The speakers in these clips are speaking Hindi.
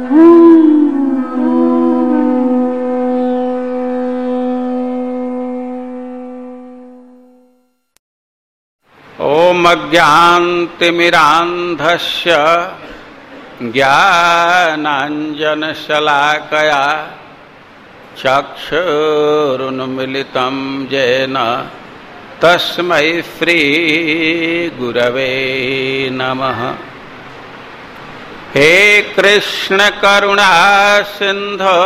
ओम अज्ञानतिमिरान्धस्य ज्ञानाञ्जनशलाकया चक्षुरुन्मीलितं येन तस्मै श्रीगुरवे नमः। हे कृष्ण करुणा सिंधु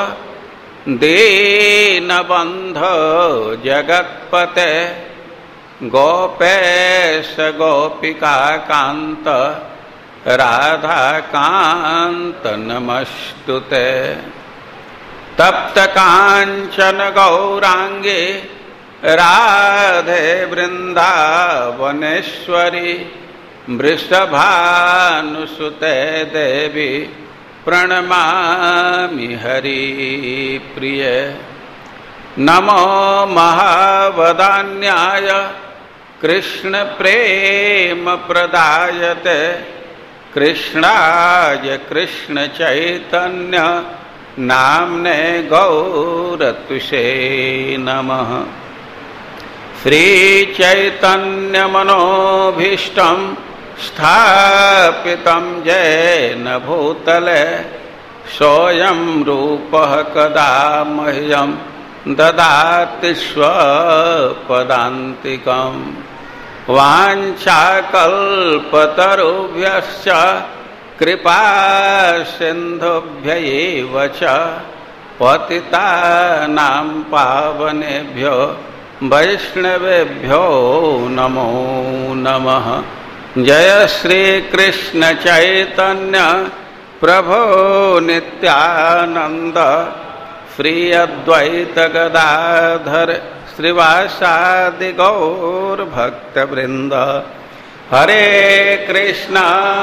दीनबन्धो जगत्पते गोपेश गोपिका कांत राधाकांत नमस्तुते। तप्त कांचन गौरांगे राधे वृंदावनेश्वरी वृषभानुसुते देवी प्रणमामि हरिप्रिय। नमो महावदान्याय कृष्ण प्रेम प्रदायते कृष्णाय कृष्ण चैतन्य नाम्ने गौरतुषे नमः। श्री चैतन्य मनोभीष्टं स्थापितं येन भूतले सोऽयं रूपः कदा मह्यं ददाति स्वपदान्तिकम्। वाञ्छाकल्पतरुभ्यश्च कृपा सिन्धुभ्यैव च पतितानां पावनेभ्यो वैष्णवेभ्यो नमो नमः। जय श्री कृष्ण चैतन्य प्रभो नित्यानंद श्री अद्वैत गदाधर श्रीवासादि गौर भक्त वृंद। हरे कृष्ण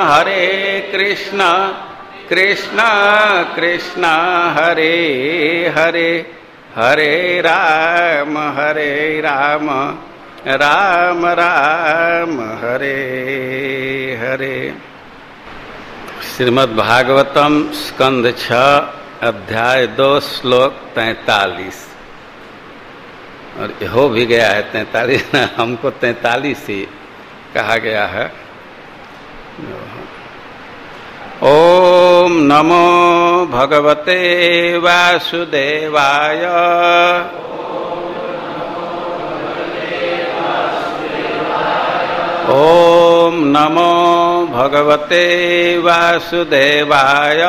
कृष्ण कृष्ण हरे हरे हरे राम राम राम हरे हरे। श्रीमद् भागवतम स्कंद 6 अध्याय 2 श्लोक 43 और हो भी गया है 43 ना, हमको 43 ही कहा गया है। ओम नमो भगवते वासुदेवाय। ओम नमो भगवते वासुदेवाय।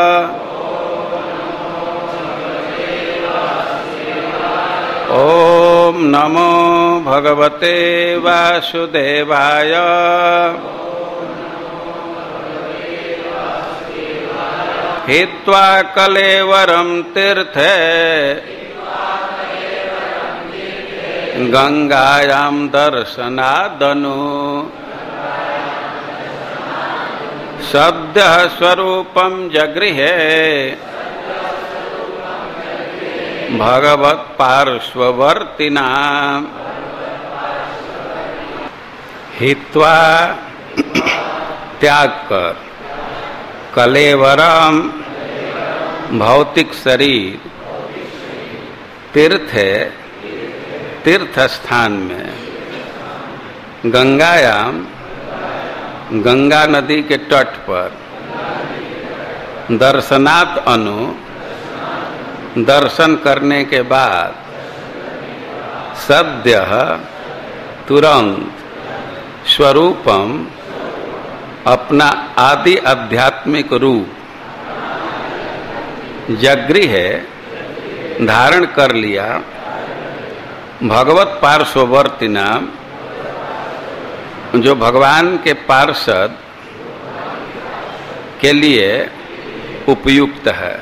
ओम नमो भगवते वासुदेवाय। हित्वा कलेवरं तीर्थे गंगायां दर्शनादनु सद्यः स्वरूपं जगृहे भगवत पार्श्ववर्तिना। हित्वा त्याग कर, कलेवरम भौतिक शरीर, तीर्थ तीर्थ स्थान में, गंगायाम गंगा नदी के तट पर, दर्शनात् अनु दर्शन करने के बाद, सद्यः तुरंत, स्वरूपम अपना आदि आध्यात्मिक रूप, जगृह धारण कर लिया, भगवत पार्श्ववर्तिना जो भगवान के पार्षद के लिए उपयुक्त है।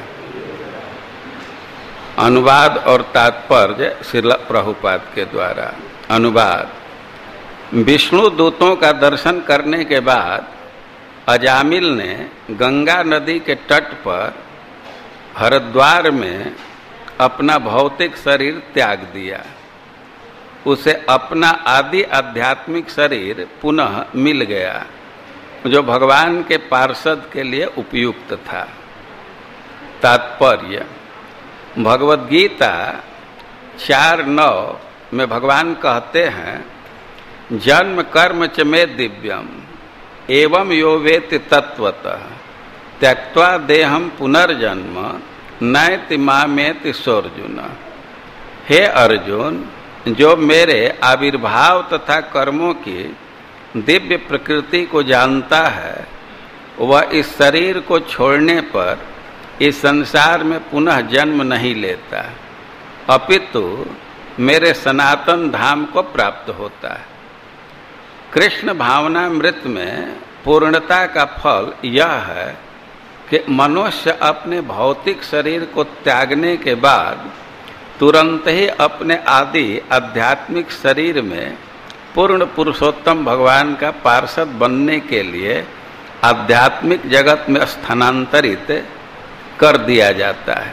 अनुवाद और तात्पर्य श्रील प्रभुपाद के द्वारा। अनुवाद: विष्णु दूतों का दर्शन करने के बाद अजामिल ने गंगा नदी के तट पर हरिद्वार में अपना भौतिक शरीर त्याग दिया। उसे अपना आदि आध्यात्मिक शरीर पुनः मिल गया जो भगवान के पार्षद के लिए उपयुक्त था। तात्पर्य भगवद गीता 4:9 में भगवान कहते हैं, जन्म कर्म च मे दिव्यम एवं यो वेत्ति तत्वतः त्यक्त्वा देहम पुनर्जन्म नैति मामेति सोऽर्जुन। हे अर्जुन, जो मेरे आविर्भाव तथा कर्मों की दिव्य प्रकृति को जानता है, वह इस शरीर को छोड़ने पर इस संसार में पुनः जन्म नहीं लेता, अपितु मेरे सनातन धाम को प्राप्त होता है। कृष्ण भावनामृत में पूर्णता का फल यह है कि मनुष्य अपने भौतिक शरीर को त्यागने के बाद तुरंत ही अपने आदि आध्यात्मिक शरीर में पूर्ण पुरुषोत्तम भगवान का पार्षद बनने के लिए आध्यात्मिक जगत में स्थानांतरित कर दिया जाता है।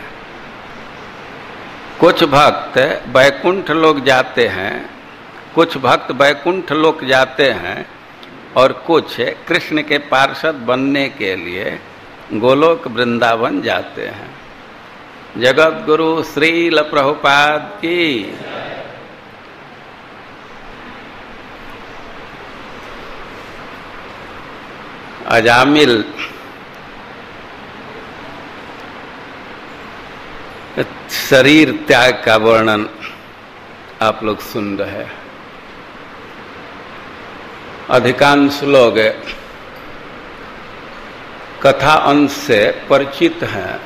कुछ भक्त वैकुंठ लोक जाते हैं, कुछ भक्त वैकुंठ लोक जाते हैं और कुछ कृष्ण के पार्षद बनने के लिए गोलोक वृंदावन जाते हैं। जगत गुरु श्रील प्रभुपाद की। अजामिल शरीर त्याग का वर्णन आप लोग सुन रहे हैं। अधिकांश लोग कथा अंश से परिचित हैं।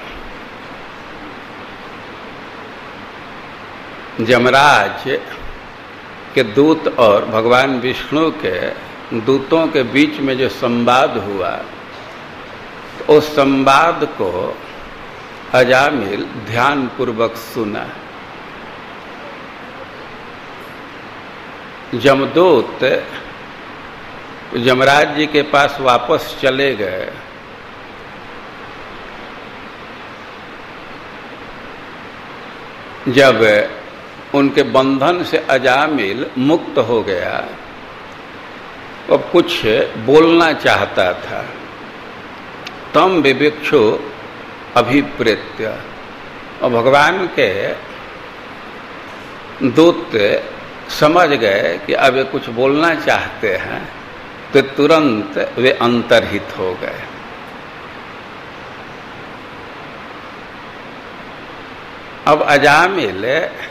यमराज के दूत और भगवान विष्णु के दूतों के बीच में जो संवाद हुआ, तो उस संवाद को अजामिल ध्यान पूर्वक सुना। यमदूत यमराज जी के पास वापस चले गए। जब उनके बंधन से अजामिल मुक्त हो गया, अब कुछ बोलना चाहता था। तम विविक्षु अभिप्रेत्य, और भगवान के दूत समझ गए कि अब वे कुछ बोलना चाहते हैं, तो तुरंत वे अंतर्हित हो गए। अब अजामिल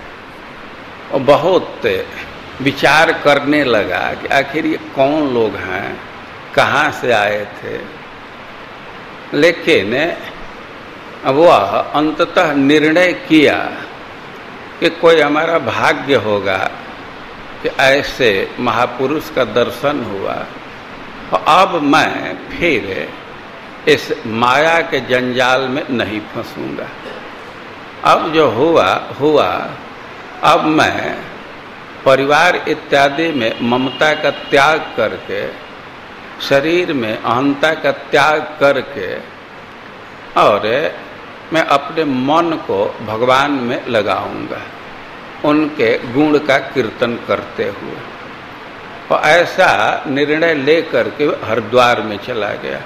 बहुत विचार करने लगा कि आखिर ये कौन लोग हैं, कहाँ से आए थे। लेकिन वह अंततः निर्णय किया कि कोई हमारा भाग्य होगा कि ऐसे महापुरुष का दर्शन हुआ, और अब मैं फिर इस माया के जंजाल में नहीं फंसूंगा। अब जो हुआ, अब मैं परिवार इत्यादि में ममता का त्याग करके, शरीर में अहंता का त्याग करके, और मैं अपने मन को भगवान में लगाऊंगा, उनके गुण का कीर्तन करते हुए। और ऐसा निर्णय लेकर के हरिद्वार में चला गया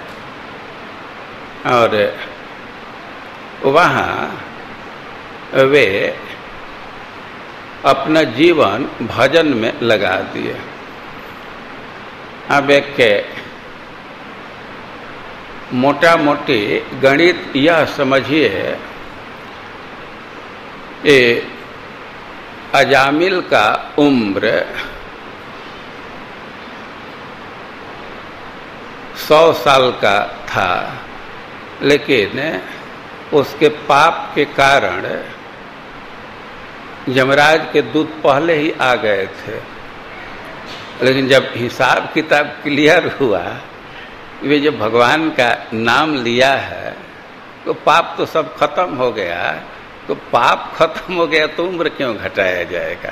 और वहाँ वे अपना जीवन भजन में लगा दिए। अब एक मोटा मोटी गणित यह समझिए, अजामिल का उम्र 100 साल का था, लेकिन उसके पाप के कारण यमराज के दूत पहले ही आ गए थे। लेकिन जब हिसाब किताब क्लियर हुआ, वे जो भगवान का नाम लिया है, तो पाप तो सब खत्म हो गया। तो पाप खत्म हो गया तो उम्र क्यों घटाया जाएगा।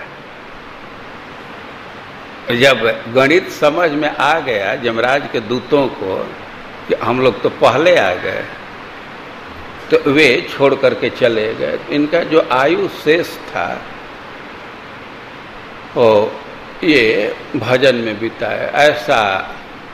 जब गणित समझ में आ गया यमराज के दूतों को कि हम लोग तो पहले आ गए, तो वे छोड़ करके चले गए। इनका जो आयु शेष था वो ये भजन में बिताया। ऐसा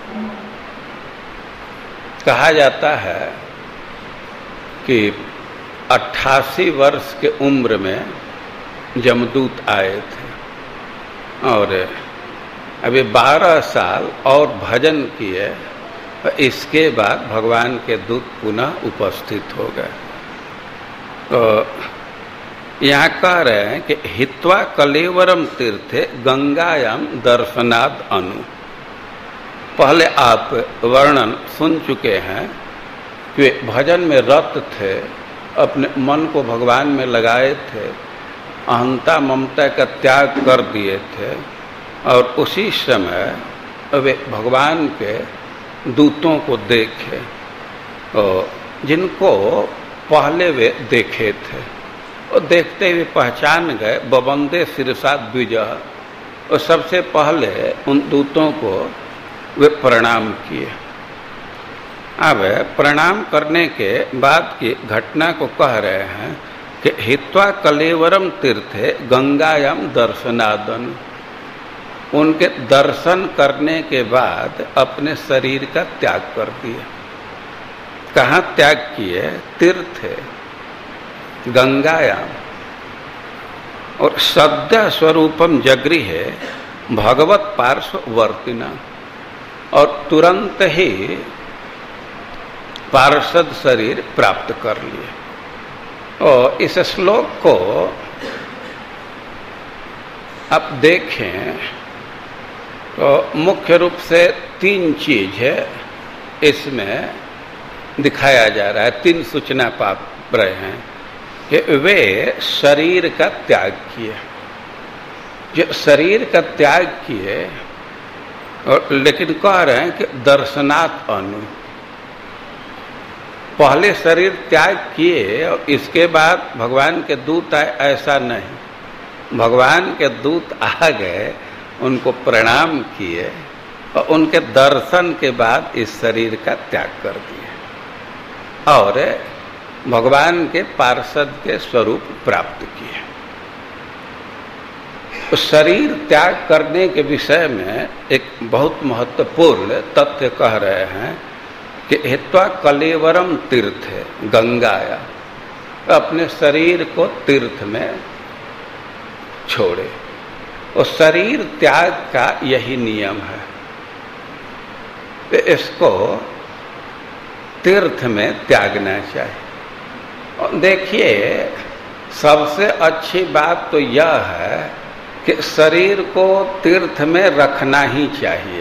कहा जाता है कि 88 वर्ष के उम्र में जमदूत आए थे और अभी 12 साल और भजन किए। इसके बाद भगवान के दूत पुनः उपस्थित हो गए। तो यहाँ कह रहे हैं कि हित्वा कलेवरम तीर्थे गंगायाम दर्शनाद अनु। पहले आप वर्णन सुन चुके हैं कि वे भजन में रत थे, अपने मन को भगवान में लगाए थे, अहंता ममता का त्याग कर दिए थे और उसी समय वे भगवान के दूतों को देखे और जिनको पहले वे देखे थे और देखते हुए पहचान गए बबंदे सिरसा द्विजः। और सबसे पहले उन दूतों को वे प्रणाम किए। अब प्रणाम करने के बाद की घटना को कह रहे हैं कि हित्वा कलेवरम तीर्थे गंगायाम दर्शनादन। उनके दर्शन करने के बाद अपने शरीर का त्याग कर दिया। कहाँ त्याग किए? तीर्थ गंगायाम। और सद्य स्वरूपम जगृह भगवत पार्श्ववर्तिना। और तुरंत ही पार्षद शरीर प्राप्त कर लिए। और इस श्लोक को आप देखें तो मुख्य रूप से 3 चीज है इसमें दिखाया जा रहा है, 3 सूचना पा रहे हैं कि वे शरीर का त्याग किए। जो शरीर का त्याग किए और लेकिन कह रहे हैं कि दर्शनात् अनु। पहले शरीर त्याग किए और इसके बाद भगवान के दूत आए, ऐसा नहीं। भगवान के दूत आ गए, उनको प्रणाम किए और उनके दर्शन के बाद इस शरीर का त्याग कर दिया और भगवान के पार्षद के स्वरूप प्राप्त किए। तो शरीर त्याग करने के विषय में एक बहुत महत्वपूर्ण तथ्य कह रहे हैं कि हित्वा कलेवरम तीर्थ गंगाया। अपने शरीर को तीर्थ में छोड़े। और शरीर त्याग का यही नियम है। तो इसको तीर्थ में त्यागना चाहिए। और देखिए, सबसे अच्छी बात तो यह है कि शरीर को तीर्थ में रखना ही चाहिए।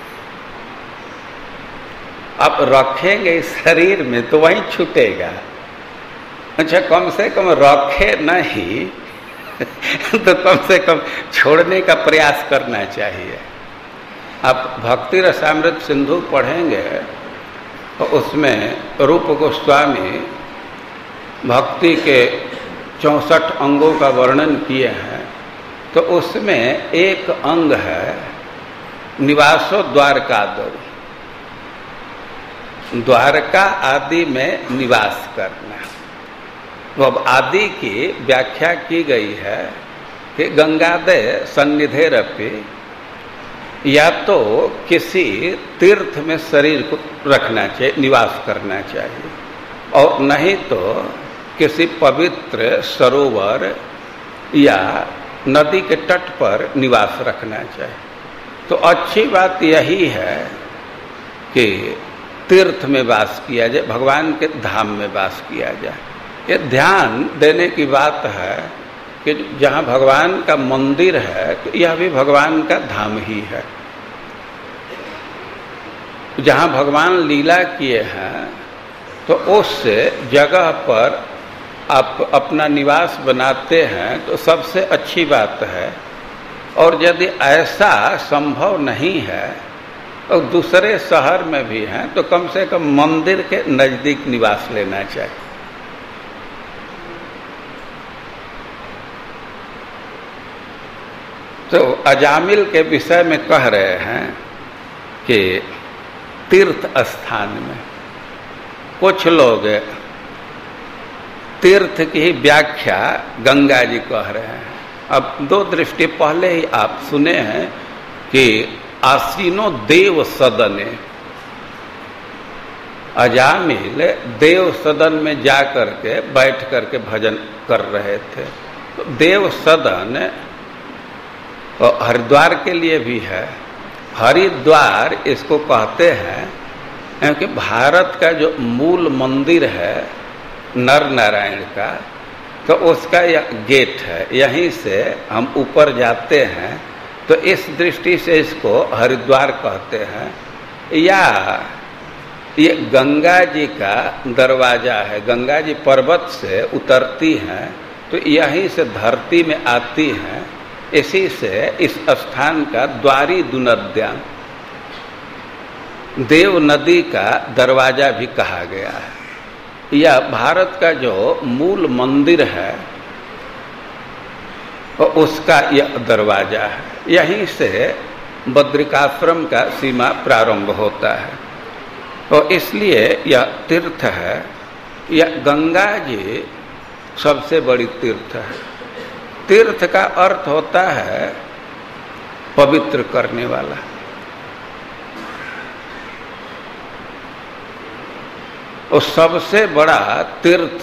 आप रखेंगे इस शरीर में तो वहीं छूटेगा। अच्छा, कम से कम रखे नहीं तो कम से कम छोड़ने का प्रयास करना चाहिए। आप भक्ति रसामृत सिंधु पढ़ेंगे तो उसमें रूप गोस्वामी भक्ति के 64 अंगों का वर्णन किए हैं। तो उसमें एक अंग है निवासो द्वारकादौ। द्वारका आदि में निवास करना। तो अब आदि की व्याख्या की गई है कि गंगादय सन्निधेरपि, या तो किसी तीर्थ में शरीर को रखना चाहिए, निवास करना चाहिए, और नहीं तो किसी पवित्र सरोवर या नदी के तट पर निवास रखना चाहिए। तो अच्छी बात यही है कि तीर्थ में वास किया जाए, भगवान के धाम में वास किया जाए। ये ध्यान देने की बात है कि जहाँ भगवान का मंदिर है तो यह भी भगवान का धाम ही है। जहाँ भगवान लीला किए हैं तो उस जगह पर आप अपना निवास बनाते हैं तो सबसे अच्छी बात है। और यदि ऐसा संभव नहीं है और दूसरे शहर में भी हैं तो कम से कम मंदिर के नजदीक निवास लेना चाहिए। तो अजामिल के विषय में कह रहे हैं कि तीर्थ स्थान में कुछ लोग तीर्थ की ही व्याख्या गंगा जी कह रहे हैं। अब 2 दृष्टि पहले ही आप सुने हैं कि आसीनो देव सदने, अजामिल देव सदन में जा करके बैठ करके भजन कर रहे थे। तो देव सदन हरिद्वार के लिए भी है। हरिद्वार इसको कहते हैं क्योंकि भारत का जो मूल मंदिर है नर नारायण का, तो उसका यह गेट है, यहीं से हम ऊपर जाते हैं। तो इस दृष्टि से इसको हरिद्वार कहते हैं। या ये गंगा जी का दरवाजा है, गंगा जी पर्वत से उतरती हैं तो यहीं से धरती में आती हैं, इसी से इस स्थान का द्वारी दुनद्याम, देव नदी का दरवाजा भी कहा गया है। यह भारत का जो मूल मंदिर है उसका यह दरवाजा है। यहीं से बद्रिकाश्रम का सीमा प्रारंभ होता है। तो इसलिए यह तीर्थ है। यह गंगा जी सबसे बड़ी तीर्थ है। तीर्थ का अर्थ होता है पवित्र करने वाला। और सबसे बड़ा तीर्थ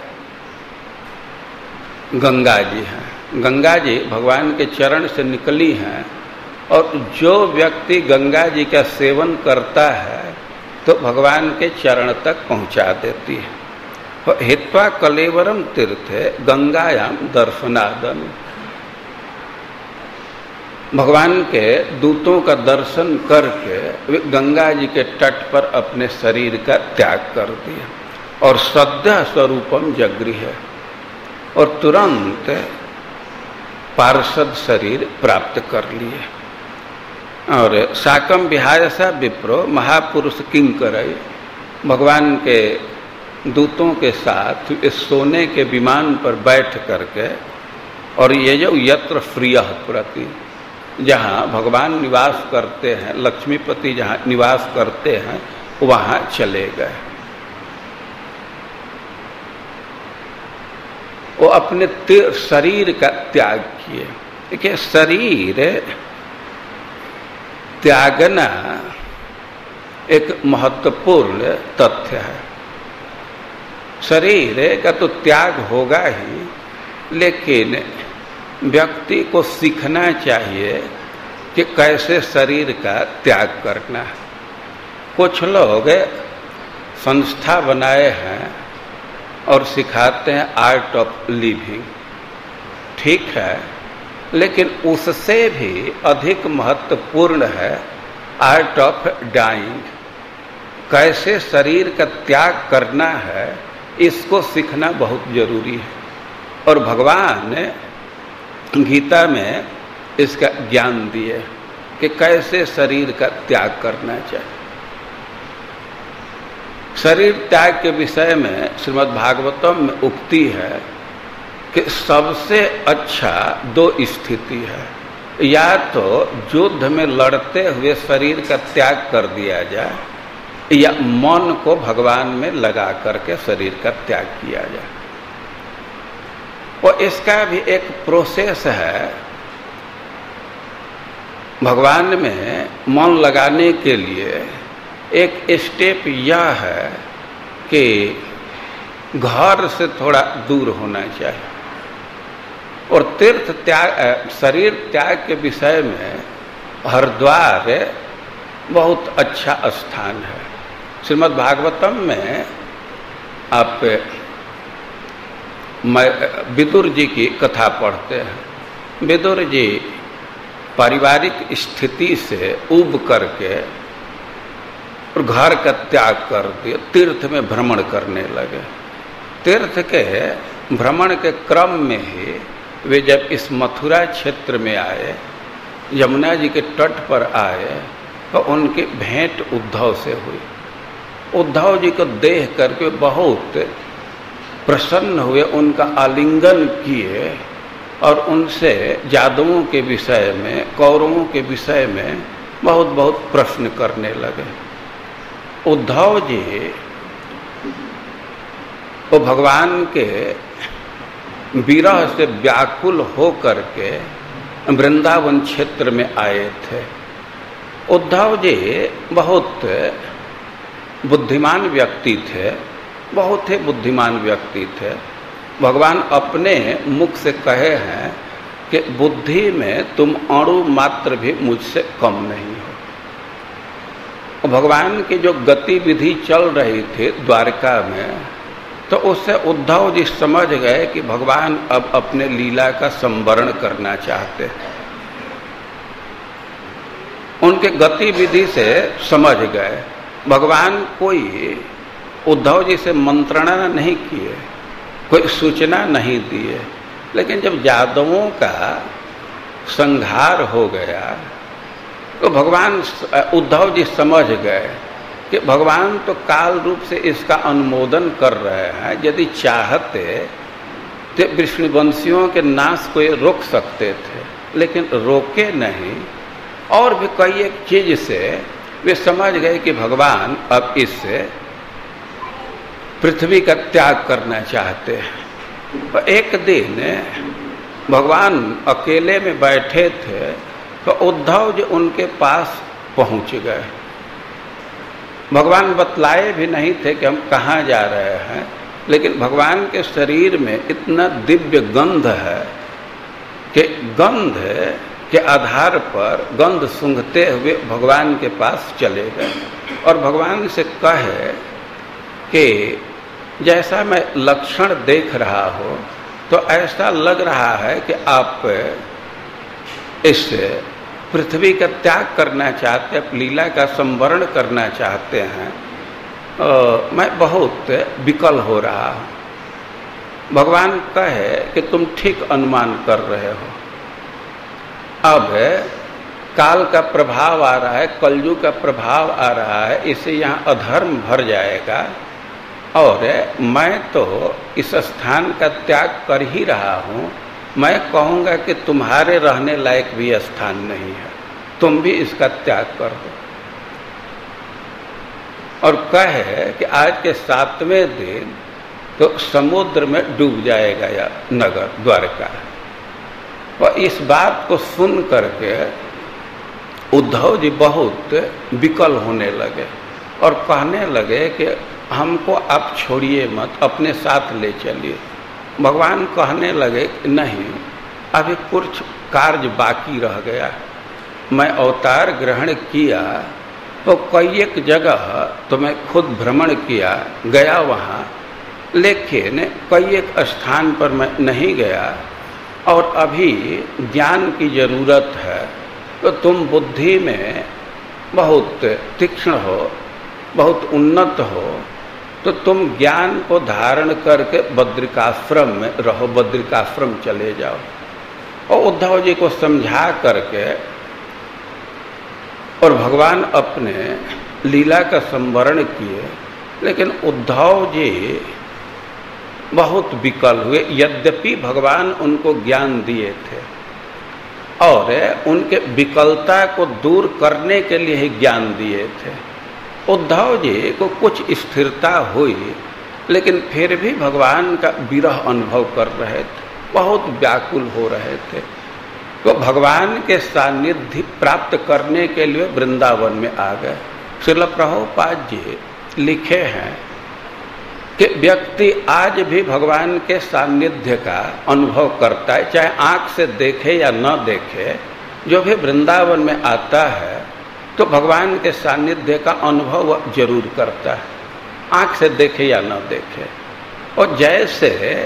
गंगा जी है। गंगा जी भगवान के चरण से निकली हैं और जो व्यक्ति गंगा जी का सेवन करता है तो भगवान के चरण तक पहुंचा देती है। हित्वा कलेवरम तीर्थे गंगायाम दर्शनादन, भगवान के दूतों का दर्शन करके वे गंगा जी के तट पर अपने शरीर का त्याग कर दिया और सद्य स्वरूपम जगृह, और तुरंत पार्षद शरीर प्राप्त कर लिए। और साकम विहायसा विप्रो महापुरुष किंकरय, भगवान के दूतों के साथ इस सोने के विमान पर बैठ करके, और ये जो यत्र प्रियः प्रति, जहाँ भगवान निवास करते हैं, लक्ष्मीपति जहाँ निवास करते हैं वहाँ चले गए। वो अपने शरीर का त्याग किए। देखिए, शरीर त्यागना एक महत्वपूर्ण तथ्य है। शरीर का तो त्याग होगा ही, लेकिन व्यक्ति को सीखना चाहिए कि कैसे शरीर का त्याग करना है। कुछ लोग संस्था बनाए हैं और सिखाते हैं आर्ट ऑफ लिविंग, ठीक है, लेकिन उससे भी अधिक महत्वपूर्ण है आर्ट ऑफ डाइंग। कैसे शरीर का त्याग करना है इसको सीखना बहुत जरूरी है। और भगवान गीता में इसका ज्ञान दिए कि कैसे शरीर का त्याग करना चाहिए। शरीर त्याग के विषय में श्रीमद् भागवतम में उक्ति है कि सबसे अच्छा दो स्थिति है, या तो युद्ध में लड़ते हुए शरीर का त्याग कर दिया जाए, या मन को भगवान में लगा करके शरीर का त्याग किया जाए। और इसका भी एक प्रोसेस है। भगवान में मन लगाने के लिए एक स्टेप यह है कि घर से थोड़ा दूर होना चाहिए। और तीर्थ त्याग, शरीर त्याग के विषय में हरिद्वार बहुत अच्छा स्थान है। श्रीमद् भागवतम में आप विदुर जी की कथा पढ़ते हैं। विदुर जी पारिवारिक स्थिति से उब करके और घर का त्याग कर दिया, तीर्थ में भ्रमण करने लगे। तीर्थ के भ्रमण के क्रम में ही वे जब इस मथुरा क्षेत्र में आए, यमुना जी के तट पर आए, तो उनकी भेंट उद्धव से हुई। उद्धव जी को देख करके बहुत प्रसन्न हुए, उनका आलिंगन किए और उनसे यादवों के विषय में, कौरवों के विषय में बहुत बहुत प्रश्न करने लगे। उद्धव जी वो भगवान के विरह से व्याकुल हो करके वृंदावन क्षेत्र में आए थे। उद्धव जी बहुत बुद्धिमान व्यक्ति थे, बहुत ही बुद्धिमान व्यक्ति थे। भगवान अपने मुख से कहे हैं कि बुद्धि में तुम अणु मात्र भी मुझसे कम नहीं हो। भगवान की जो गतिविधि चल रही थी द्वारका में, तो उससे उद्धव जी समझ गए कि भगवान अब अपने लीला का संवरण करना चाहते हैं। उनके गतिविधि से समझ गए। भगवान कोई उद्धव जी से मंत्रणा नहीं किए, कोई सूचना नहीं दिए, लेकिन जब यादवों का संहार हो गया तो भगवान उद्धव जी समझ गए कि भगवान तो काल रूप से इसका अनुमोदन कर रहे हैं। यदि चाहते तो विष्णुवंशियों के नाश को रोक सकते थे, लेकिन रोके नहीं। और भी कई एक चीज से वे समझ गए कि भगवान अब इससे पृथ्वी का त्याग करना चाहते हैं। तो एक दिन भगवान अकेले में बैठे थे तो उद्धव जी उनके पास पहुंच गए। भगवान बतलाए भी नहीं थे कि हम कहाँ जा रहे हैं, लेकिन भगवान के शरीर में इतना दिव्य गंध है कि गंध के आधार पर गंध सूंघते हुए भगवान के पास चले गए और भगवान से कहे कि जैसा मैं लक्षण देख रहा हूँ तो ऐसा लग रहा है कि आप इस पृथ्वी का त्याग करना चाहते हैं, लीला का संवरण करना चाहते हैं। मैं बहुत विकल हो रहा हूँ। भगवान कहे कि तुम ठीक अनुमान कर रहे हो। अब काल का प्रभाव आ रहा है, कलयुग का प्रभाव आ रहा है, इससे यहाँ अधर्म भर जाएगा और मैं तो इस स्थान का त्याग कर ही रहा हूँ। मैं कहूँगा कि तुम्हारे रहने लायक भी स्थान नहीं है, तुम भी इसका त्याग कर दो। और कहे कि आज के 7वें दिन तो समुद्र में डूब जाएगा यह नगर द्वारका। और इस बात को सुन करके उद्धव जी बहुत विकल होने लगे और कहने लगे कि हमको आप छोड़िए मत, अपने साथ ले चलिए। भगवान कहने लगे कि नहीं, अभी कुछ कार्य बाकी रह गया। मैं अवतार ग्रहण किया तो कई एक जगह तो मैं खुद भ्रमण किया, गया वहाँ, लेकिन कई एक स्थान पर मैं नहीं गया और अभी ज्ञान की जरूरत है। तो तुम बुद्धि में बहुत तीक्ष्ण हो, बहुत उन्नत हो, तो तुम ज्ञान को धारण करके बद्रिकाश्रम में रहो, बद्रिकाश्रम चले जाओ। और उद्धव जी को समझा करके और भगवान अपने लीला का संवरण किए, लेकिन उद्धव जी बहुत विकल हुए। यद्यपि भगवान उनको ज्ञान दिए थे और उनके विकलता को दूर करने के लिए ही ज्ञान दिए थे। उद्धव जी को कुछ स्थिरता हुई, लेकिन फिर भी भगवान का विरह अनुभव कर रहे थे, बहुत व्याकुल हो रहे थे। तो भगवान के सानिध्य प्राप्त करने के लिए वृंदावन में आ गए। श्रील प्रभुपाद जी लिखे हैं कि व्यक्ति आज भी भगवान के सानिध्य का अनुभव करता है, चाहे आंख से देखे या न देखे। जो भी वृंदावन में आता है तो भगवान के सानिध्य का अनुभव जरूर करता है, आंख से देखे या न देखे। और जैसे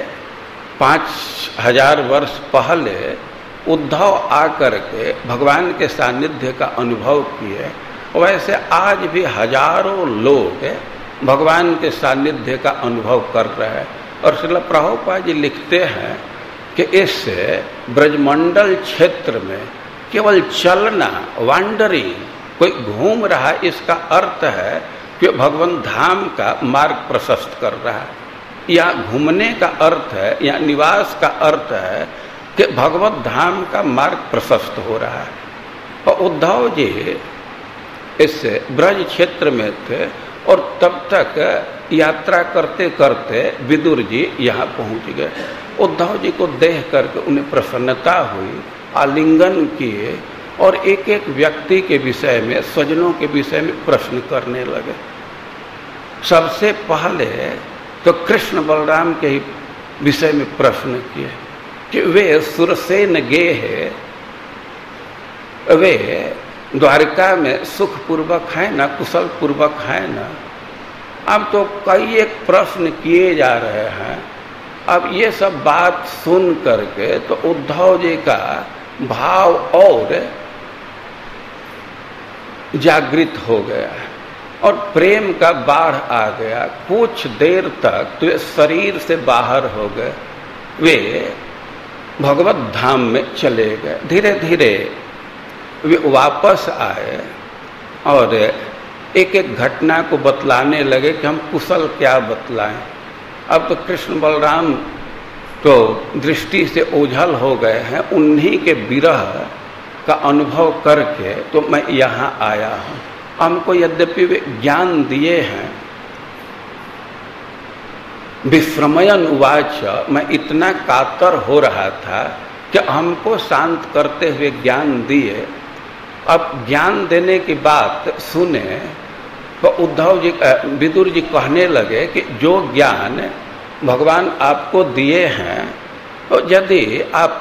5000 वर्ष पहले उद्धव आकर के भगवान के सानिध्य का अनुभव किए, वैसे आज भी हजारों लोग भगवान के सानिध्य का अनुभव कर रहे हैं। और श्रील प्रभुपाद जी लिखते हैं कि इस ब्रजमंडल क्षेत्र में केवल चलना, वांडरिंग, कोई घूम रहा, इसका अर्थ है कि भगवान धाम का मार्ग प्रशस्त कर रहा है। या घूमने का अर्थ है, या निवास का अर्थ है कि भगवत धाम का मार्ग प्रशस्त हो रहा है। और उद्धव जी इस ब्रज क्षेत्र में थे और तब तक यात्रा करते करते विदुर जी यहाँ पहुँच गए। उद्धव जी को देख करके उन्हें प्रसन्नता हुई, आलिंगन किए और एक एक व्यक्ति के विषय में, स्वजनों के विषय में प्रश्न करने लगे। सबसे पहले तो कृष्ण बलराम के ही विषय में प्रश्न किए कि वे सुरसेन गे है, वे द्वारिका में सुखपूर्वक है ना, कुशल पूर्वक है ना। अब तो कई एक प्रश्न किए जा रहे हैं। अब ये सब बात सुन करके तो उद्धव जी का भाव और जागृत हो गया और प्रेम का बाढ़ आ गया। कुछ देर तक तो शरीर से बाहर हो गए, वे भगवत धाम में चले गए। धीरे धीरे वे वापस आए और एक एक घटना को बतलाने लगे कि हम कुशल क्या बतलाएं। अब तो कृष्ण बलराम तो दृष्टि से ओझल हो गए हैं, उन्हीं के विरह का अनुभव करके तो मैं यहाँ आया हूँ। हमको यद्यपि वे ज्ञान दिए हैं, विस्मयन उवाच, मैं इतना कातर हो रहा था कि हमको शांत करते हुए ज्ञान दिए। अब ज्ञान देने की बात सुने तो उद्धव जी विदुर जी कहने लगे कि जो ज्ञान भगवान आपको दिए हैं तो यदि आप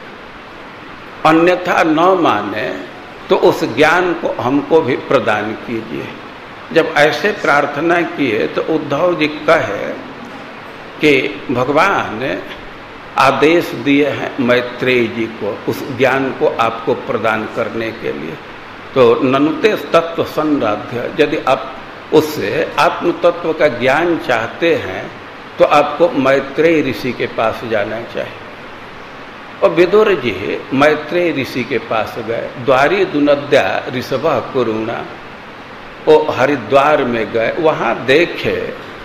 अन्यथा न माने तो उस ज्ञान को हमको भी प्रदान कीजिए। जब ऐसे प्रार्थना किए तो उद्धव जी कहे कि भगवान आदेश दिए हैं मैत्रेय जी को उस ज्ञान को आपको प्रदान करने के लिए। तो ननुते तत्व संराध्य, यदि आप उससे आत्म तत्व का ज्ञान चाहते हैं तो आपको मैत्रेय ऋषि के पास जाना चाहिए। और विदुर जी मैत्रेय ऋषि के पास गए। द्वारी दुनद्या ऋषभ कुरुणा, वो हरिद्वार में गए। वहाँ देखे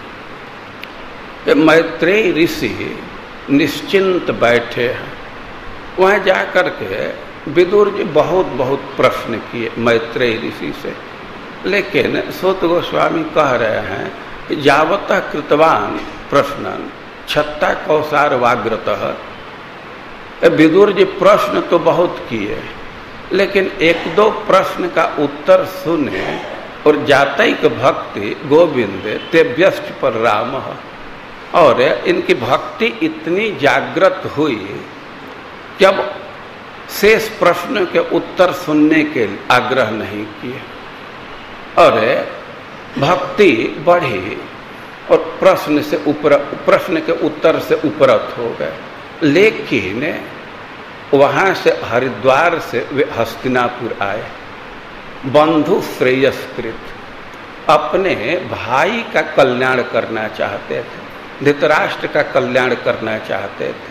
कि मैत्रेय ऋषि निश्चिंत बैठे हैं। वहाँ जा कर के विदुर जी बहुत बहुत प्रश्न किए मैत्रेय ऋषि से, लेकिन सूत गोस्वामी कह रहे हैं कि यावतः कृतवान प्रश्नन छत्ता कौसार वाग्रतः। विदुर जी प्रश्न तो बहुत किए, लेकिन एक दो प्रश्न का उत्तर सुने और जातैक भक्ति गोविंद तेभ्यश्च पर राम। और इनकी भक्ति इतनी जागृत हुई कि अब शेष प्रश्न के उत्तर सुनने के आग्रह नहीं किए और भक्ति बढ़ी और प्रश्न के उत्तर से उपरत हो गए। लेकिन वहाँ से हरिद्वार से वे हस्तिनापुर आए, बंधु श्रेयस्कृत, अपने भाई का कल्याण करना चाहते थे, धृतराष्ट्र का कल्याण करना चाहते थे।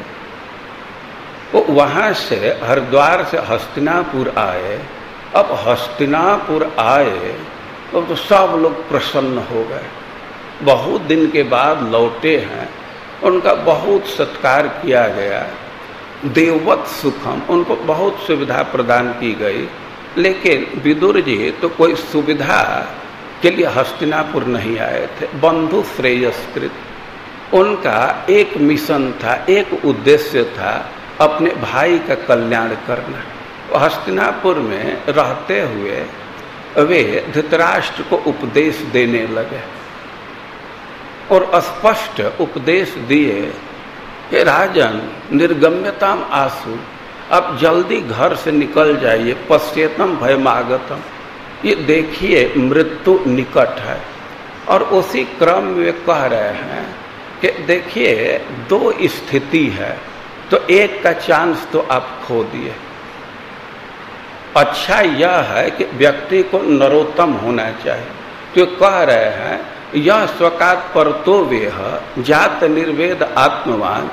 वो वहाँ से हरिद्वार से हस्तिनापुर आए। अब हस्तिनापुर आए तो सब लोग प्रसन्न हो गए। बहुत दिन के बाद लौटे हैं, उनका बहुत सत्कार किया गया। देववत सुखम, उनको बहुत सुविधा प्रदान की गई। लेकिन विदुर जी तो कोई सुविधा के लिए हस्तिनापुर नहीं आए थे। बंधु श्रेयस्कृत, उनका एक मिशन था, एक उद्देश्य था, अपने भाई का कल्याण करना। हस्तिनापुर में रहते हुए वे धृतराष्ट्र को उपदेश देने लगे और स्पष्ट उपदेश दिए कि राजन निर्गम्यताम आसु, अब जल्दी घर से निकल जाइए। पश्चेतम भयमागतम, ये देखिए मृत्यु निकट है। और उसी क्रम में कह रहे हैं कि देखिए दो स्थिति है, तो एक का चांस तो आप खो दिए। अच्छा यह है कि व्यक्ति को नरोत्तम होना चाहिए। तो कह रहे हैं यह स्वकात परतो वेह जात निर्वेद आत्मवान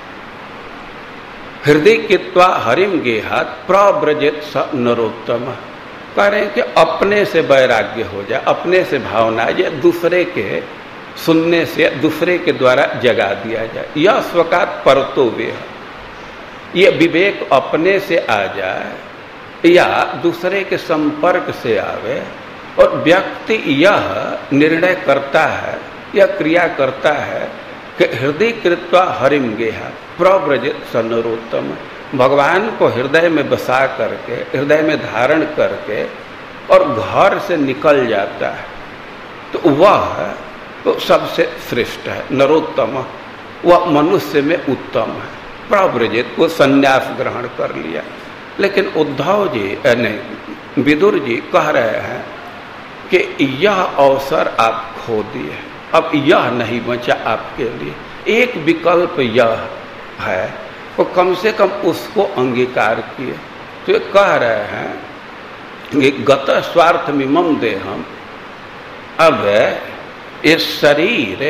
हृदय कित्वा हरिम गेहात प्रव्रजेत स नरोत्तम। कह रहे हैं कि अपने से वैराग्य हो जाए, अपने से भावना आ जाए, दूसरे के सुनने से दूसरे के द्वारा जगा दिया जाए। यह स्वकात परतो वेह, ये विवेक अपने से आ जाए या दूसरे के संपर्क से आवे और व्यक्ति यह निर्णय करता है या क्रिया करता है कि हृदय कृत्वा हरिम गेहा प्रव्रजित सनरोत्तम, भगवान को हृदय में बसा करके, हृदय में धारण करके और घर से निकल जाता है, तो वह वो सबसे श्रेष्ठ है, नरोत्तम, वह मनुष्य में उत्तम है। प्रव्रजित, वो संन्यास ग्रहण कर लिया। लेकिन उद्धव जी नहीं, विदुर जी कह रहे हैं कि यह अवसर आप खो दिए, अब यह नहीं बचा आपके लिए। एक विकल्प यह है, वो कम से कम उसको अंगीकार किए। तो ये कह रहे हैं कि गत स्वार्थ मिमम देहम, अब इस शरीर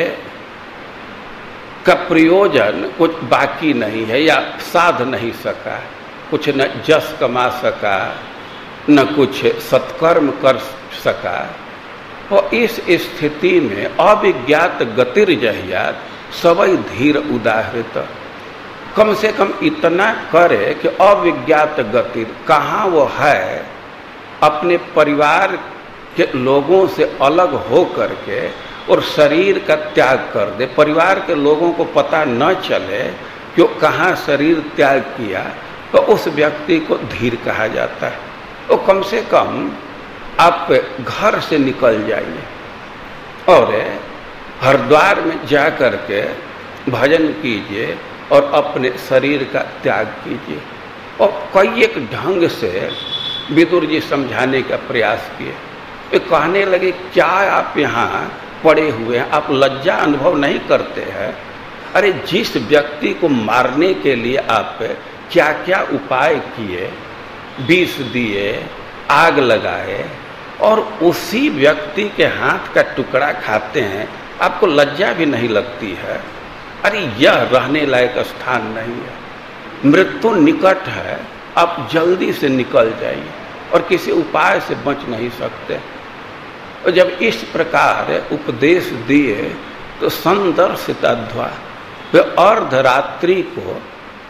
का प्रयोजन कुछ बाकी नहीं है या साध नहीं सका, कुछ न जस कमा सका, न कुछ सत्कर्म कर सका। और इस स्थिति में अविज्ञात गतिर्जह्यात सवै धीर उदाहृत, कम से कम इतना करे कि अविज्ञात गति कहाँ वो है, अपने परिवार के लोगों से अलग हो करके और शरीर का त्याग कर दे, परिवार के लोगों को पता न चले कि वो कहाँ शरीर त्याग किया, तो उस व्यक्ति को धीर कहा जाता है। तो कम से कम आप घर से निकल जाइए और हरिद्वार में जा कर के भजन कीजिए और अपने शरीर का त्याग कीजिए। और कई एक ढंग से विदुर जी समझाने का प्रयास किए। वे कहने लगे, क्या आप यहाँ पड़े हुए हैं, आप लज्जा अनुभव नहीं करते हैं? अरे जिस व्यक्ति को मारने के लिए आप क्या क्या उपाय किए, विष दिए, आग लगाए, और उसी व्यक्ति के हाथ का टुकड़ा खाते हैं, आपको लज्जा भी नहीं लगती है? अरे यह रहने लायक स्थान नहीं है, मृत्यु निकट है, आप जल्दी से निकल जाइए और किसी उपाय से बच नहीं सकते। और जब इस प्रकार उपदेश दिए तो संदर्शितध्वा, वे अर्धरात्रि को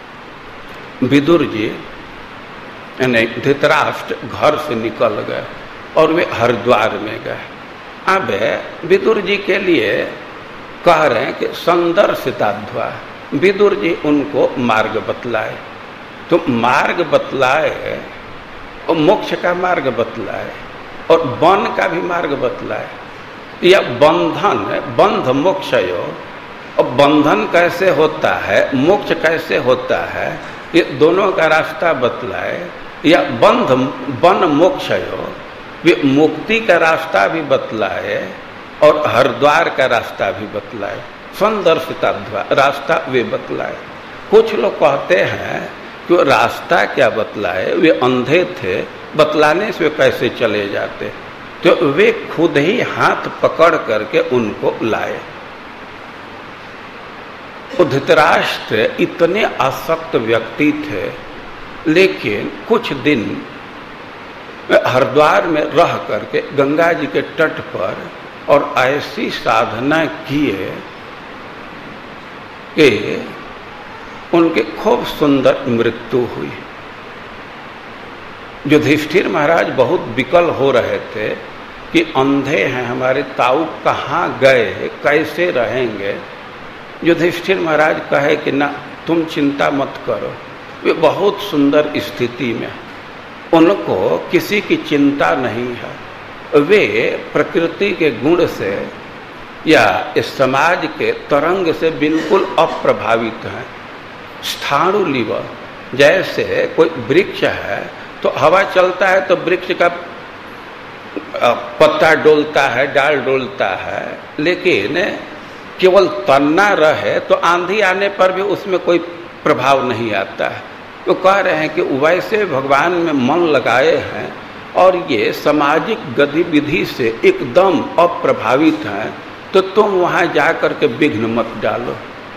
विदुर जी यानी धृतराष्ट्र घर से निकल गए और वे हरिद्वार में गए। अब विदुर जी के लिए कह रहे हैं कि संदर्शितध्वा, विदुर जी उनको मार्ग बतलाए। तो मार्ग बतलाए और मोक्ष का मार्ग बतलाए और वन का भी मार्ग बतलाए। या बंधन, बंध मोक्षयो, और बंधन कैसे होता है, मोक्ष कैसे होता है, ये दोनों का रास्ता बतलाए। या बंध वन मोक्षयो, वे मुक्ति का रास्ता भी बतलाए और हरिद्वार का रास्ता भी बतलाए। संदर्शितध्वा, रास्ता वे बतलाए। कुछ लोग कहते हैं कि वो रास्ता क्या बतलाए, वे अंधे थे, बतलाने से वे कैसे चले जाते? तो वे खुद ही हाथ पकड़ करके उनको लाए। धृतराष्ट्र इतने आसक्त व्यक्ति थे, लेकिन कुछ दिन हरिद्वार में रह करके गंगा जी के तट पर और ऐसी साधना किए कि उनके खूब सुंदर मृत्यु हुई। युधिष्ठिर महाराज बहुत विकल हो रहे थे कि अंधे हैं हमारे ताऊ कहाँ गए, कैसे रहेंगे। युधिष्ठिर महाराज कहे कि ना, तुम चिंता मत करो, वे बहुत सुंदर स्थिति में, उनको किसी की चिंता नहीं है। वे प्रकृति के गुण से या इस समाज के तरंग से बिल्कुल अप्रभावित हैं। स्थाणुलिव, जैसे कोई वृक्ष है तो हवा चलता है तो वृक्ष का पत्ता डोलता है, डाल डोलता है, लेकिन केवल तना रहे तो आंधी आने पर भी उसमें कोई प्रभाव नहीं आता है। तो कह रहे हैं कि वैसे भगवान में मन लगाए हैं और ये सामाजिक गतिविधि से एकदम अप्रभावित हैं, तो तुम वहां जाकर के विघ्न मत डालो।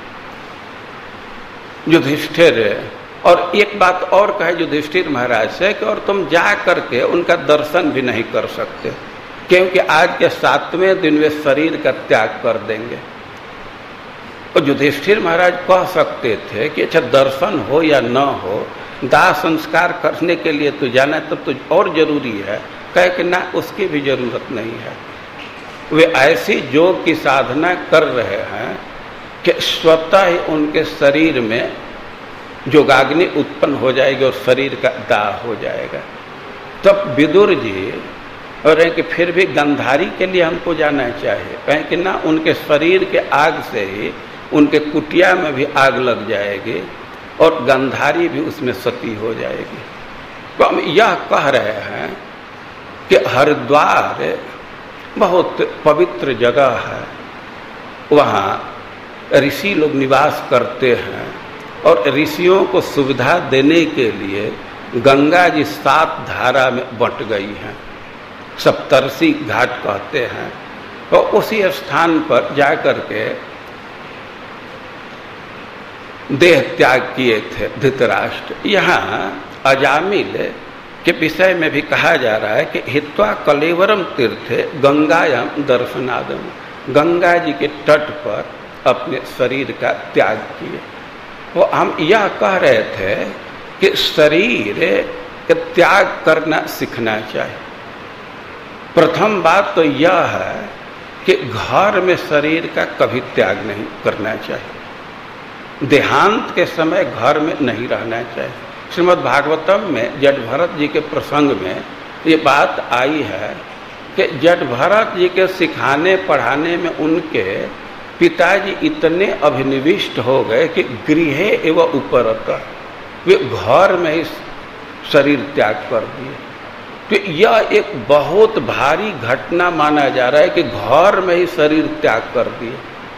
युधिष्ठिर, और एक बात और कहे युधिष्ठिर महाराज से कि और तुम जा करके उनका दर्शन भी नहीं कर सकते, क्योंकि आज के 7वें दिन वे शरीर का त्याग कर देंगे। और युधिष्ठिर महाराज कह सकते थे कि अच्छा दर्शन हो या न हो, दाह संस्कार करने के लिए तो जाना तब तो और जरूरी है। कहे कि ना, उसकी भी जरूरत नहीं है। वे ऐसी योग की साधना कर रहे हैं कि स्वतः ही उनके शरीर में योगाग्नि उत्पन्न हो जाएगी और शरीर का दाह हो जाएगा। तब विदुर जी और है कि फिर भी गंधारी के लिए हमको जाना चाहिए, कहें कि ना उनके शरीर के आग से ही उनके कुटिया में भी आग लग जाएगी और गंधारी भी उसमें सती हो जाएगी। तो हम यह कह रहे हैं कि हरिद्वार बहुत पवित्र जगह है, वहाँ ऋषि लोग निवास करते हैं और ऋषियों को सुविधा देने के लिए गंगा जी 7 धारा में बंट गई हैं, सप्तर्षि घाट कहते हैं। तो उसी स्थान पर जाकर के देह त्याग किए थे धृतराष्ट्र। यहाँ अजामिल के विषय में भी कहा जा रहा है कि हित्वा कलेवरम तीर्थे गंगायाम दर्शनादम, गंगा जी के तट पर अपने शरीर का त्याग किए। तो हम यह कह रहे थे कि शरीर का त्याग करना सीखना चाहिए। प्रथम बात तो यह है कि घर में शरीर का कभी त्याग नहीं करना चाहिए, देहांत के समय घर में नहीं रहना चाहिए। श्रीमद् भागवतम में जट भरत जी के प्रसंग में ये बात आई है कि जट भरत जी के सिखाने पढ़ाने में उनके पिताजी इतने अभिनिविष्ट हो गए कि गृहे एवं उपरतः, वे घर में ही शरीर त्याग कर दिए। तो यह एक बहुत भारी घटना माना जा रहा है कि घर में ही शरीर त्याग कर दिए।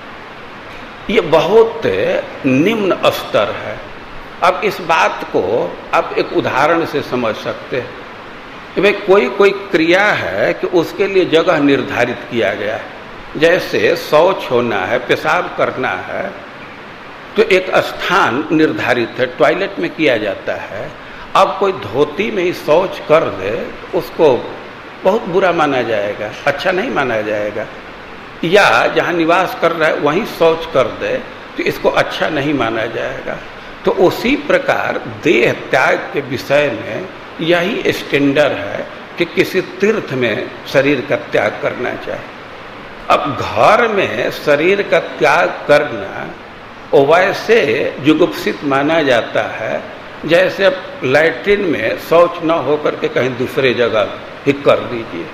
ये बहुत निम्न स्तर है। अब इस बात को आप एक उदाहरण से समझ सकते हैं कि भाई कोई क्रिया है कि उसके लिए जगह निर्धारित किया गया है, जैसे शौच होना है, पेशाब करना है, तो एक स्थान निर्धारित है, टॉयलेट में किया जाता है। अब कोई धोती में ही शौच कर दे तो उसको बहुत बुरा माना जाएगा, अच्छा नहीं माना जाएगा। या जहाँ निवास कर रहा है वहीं शौच कर दे तो इसको अच्छा नहीं माना जाएगा। तो उसी प्रकार देह त्याग के विषय में यही स्टैंडर्ड है कि किसी तीर्थ में शरीर का त्याग करना चाहिए। अब घर में शरीर का त्याग करना वैसे जुगुप्सित माना जाता है जैसे अब लैट्रिन में शौच न होकर के कहीं दूसरे जगह ही कर दीजिए।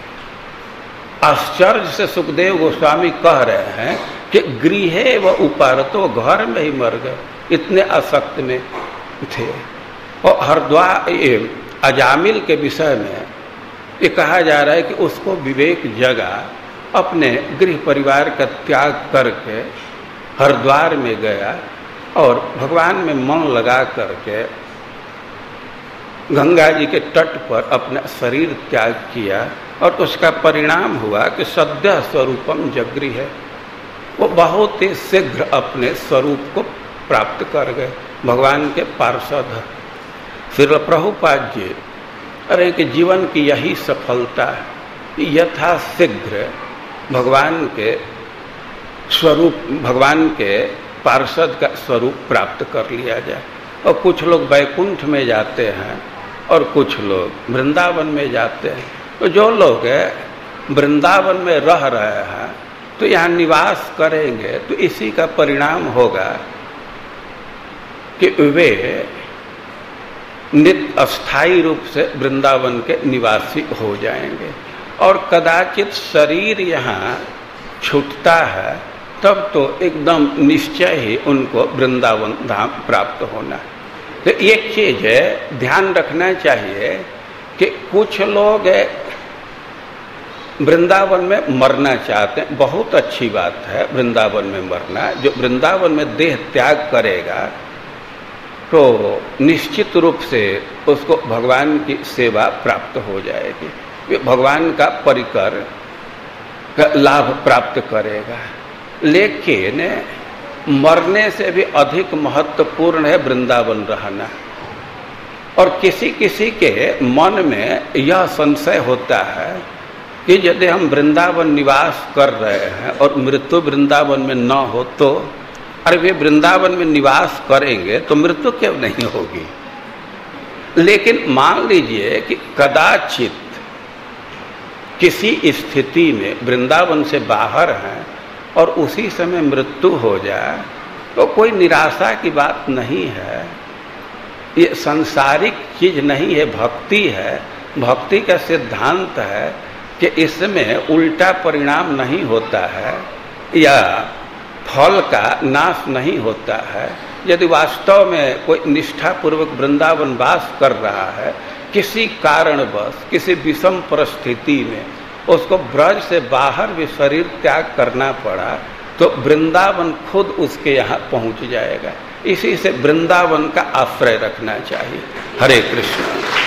आश्चर्य से सुखदेव गोस्वामी कह रहे हैं कि गृहे व उपारतो, घर में ही मर गए, इतने आसक्त में थे। और हरिद्वार अजामिल के विषय में ये कहा जा रहा है कि उसको विवेक जगा, अपने गृह परिवार का त्याग करके हरिद्वार में गया और भगवान में मन लगा करके गंगा जी के तट पर अपना शरीर त्याग किया और उसका परिणाम हुआ कि सद्य स्वरूपम जगृह है, वो बहुत ही शीघ्र अपने स्वरूप को प्राप्त कर गए, भगवान के पार्षद। फिर प्रभुपाद जी अरे कि जीवन की यही सफलता है, यथा शीघ्र भगवान के स्वरूप, भगवान के पार्षद का स्वरूप प्राप्त कर लिया जाए। और कुछ लोग वैकुंठ में जाते हैं और कुछ लोग वृंदावन में जाते हैं। तो जो लोग वृंदावन में रह रहे हैं तो यहाँ निवास करेंगे तो इसी का परिणाम होगा कि वे नित्य अस्थायी रूप से वृंदावन के निवासी हो जाएंगे। और कदाचित शरीर यहाँ छूटता है तब तो एकदम निश्चय ही उनको वृंदावन धाम प्राप्त होना है। तो एक चीज है ध्यान रखना चाहिए कि कुछ लोग वृंदावन में मरना चाहते हैं, बहुत अच्छी बात है वृंदावन में मरना। जो वृंदावन में देह त्याग करेगा तो निश्चित रूप से उसको भगवान की सेवा प्राप्त हो जाएगी, वे भगवान का परिकर का लाभ प्राप्त करेगा। लेकिन मरने से भी अधिक महत्वपूर्ण है वृंदावन रहना। और किसी किसी के मन में यह संशय होता है कि यदि हम वृंदावन निवास कर रहे हैं और मृत्यु वृंदावन में न हो तो अरे वे वृंदावन में निवास करेंगे तो मृत्यु क्यों नहीं होगी। लेकिन मान लीजिए कि कदाचित किसी स्थिति में वृंदावन से बाहर हैं और उसी समय मृत्यु हो जाए तो कोई निराशा की बात नहीं है। ये सांसारिक चीज नहीं है, भक्ति है। भक्ति का सिद्धांत है कि इसमें उल्टा परिणाम नहीं होता है या फल का नाश नहीं होता है। यदि वास्तव में कोई निष्ठापूर्वक वृंदावन वास कर रहा है, किसी कारणवश किसी विषम परिस्थिति में उसको ब्रज से बाहर भी शरीर त्याग करना पड़ा, तो वृंदावन खुद उसके यहाँ पहुँच जाएगा। इसी से वृंदावन का आश्रय रखना चाहिए। हरे कृष्ण।